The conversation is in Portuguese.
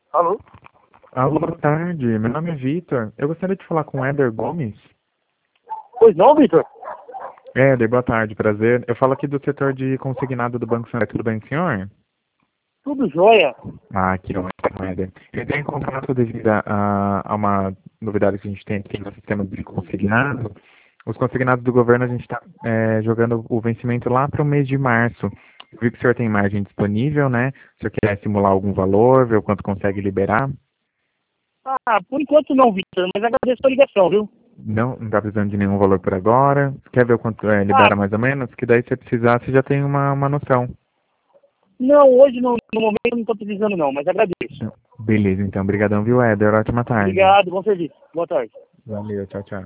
Alô? Alô, boa tarde. Meu nome é Vitor. Eu gostaria de falar com o Éder Gomes. Pois não, Vitor? Éder, boa tarde, prazer. Eu falo aqui do setor de consignado do Banco Santander. Tudo bem, senhor? Tudo jóia. Ah, que ótimo, Éder. Eu tenho em contato devido a uma novidade que a gente tem aqui no sistema de consignado. Os consignados do governo, a gente está jogando o vencimento lá para o mês de março. Eu vi que o senhor tem margem disponível, né? O senhor quer simular algum valor, ver o quanto consegue liberar? Ah, por enquanto não, Vitor, mas agradeço a ligação, viu? Não está precisando de nenhum valor por agora. Quer ver o quanto Ah, libera mais ou menos? Que daí, se precisar, você já tem uma noção. não, hoje no momento eu não estou precisando não, mas agradeço. Beleza, então. Obrigadão, viu, Éder? Ótima tarde. Obrigado, bom serviço. Boa tarde. Valeu, tchau, tchau.